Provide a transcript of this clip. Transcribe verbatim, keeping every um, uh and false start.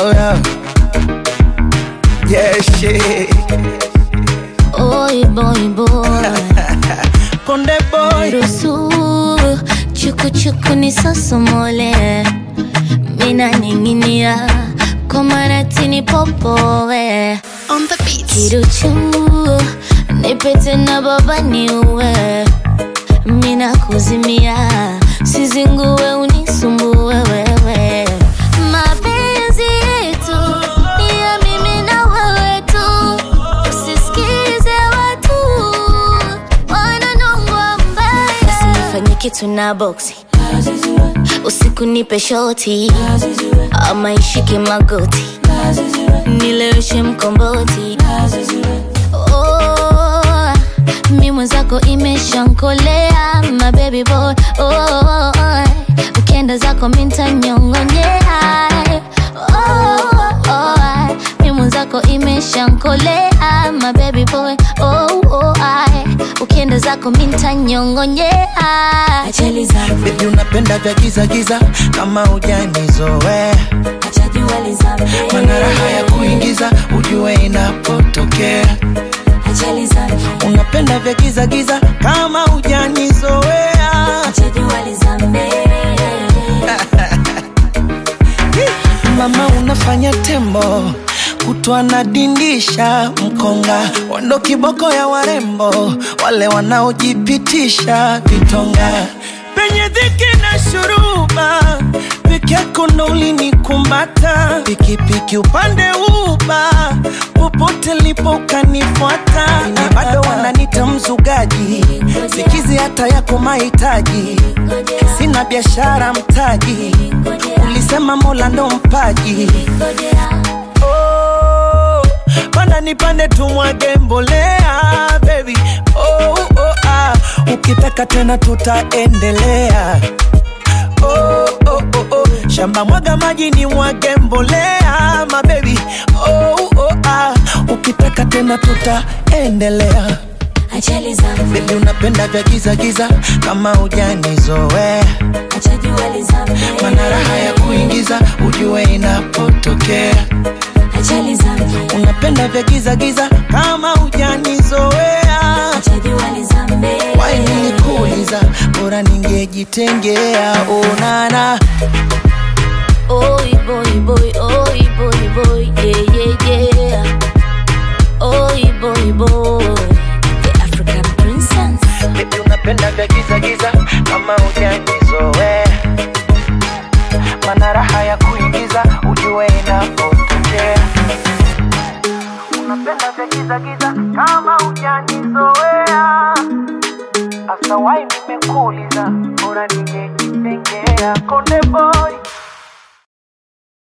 Oh yeah. Yeah, shit. Oi boy boy. Konde boy. Rusu chuku chuku ni sosomole. Mina ninginia komaratini popowe. On the beat. Kiruchu nipete na baba niuwe. Mina kuzimia sizinguwe unisumbuwe wewe. Mapenzi yetu ni ya mimi na wewe tu. Usisikize watu wananongwa mbaya. Usinifanye kitu na boxi, usiku nipe shoti, ama ishike magoti, nileweshe mkomboti. Oh, mi mwenzako imeshankolea, my baby boy. Oh, ukenda zako minta nyongonyea. Oh, oh, mi mwenzako imeshankolea, my baby boy. Oh, oh, ukenda zako minta nyongonyea. Achali zangu Baby unapenda vya giza giza kama hujanizoea. acha jua lizame. Mana raha ya kuingiza ujue inapotokea. Achali zangu Unapenda vya giza giza kama hujanizoea. acha jua lizame. Mama unafanya tembo kutwa na dindisha mkonga, wando kiboko ya warembo wale wanaojipitisha vitonga. Penye dhiki na shuruba peke yako ndo ulinikumbata. Pikipiki upande uba popote lipo ukanifuata. Ni bado wananita mzugaji, sikizi hata yako mahitaji. Sina biashara mtaji, ulisema Mola ndo mpaji. Oh, panda nipande tumwage mbolea baby. Oh, oh, ah, ukitaka tena tutaendelea. Oh, oh, oh, oh, shamba mwaga maji ni mwage mbolea my baby. Oh, oh, ah, ukitaka tena tutaendelea. Achali zangu Baby unapenda vya giza giza kama hujanizoea. acha jua lizame. Mana raha ya kuingiza ujue inapotokea. Achali zangu Unapenda vya giza giza kama hujanizoea. acha jua lizame. Why nilikuuliza bora ningejitengea. Oh nana. Oi boy boy, oi boy boy, yeah yeah yeah. Oi boy boy, the African princess. Baby unapenda vya giza giza kama hujanizoea. Mana raha ya kuingiza ujue inapotokea. Unapenda vya giza giza kama hujanizoea. Asa why nimekuuliza bora ningejitengea. Konde boy.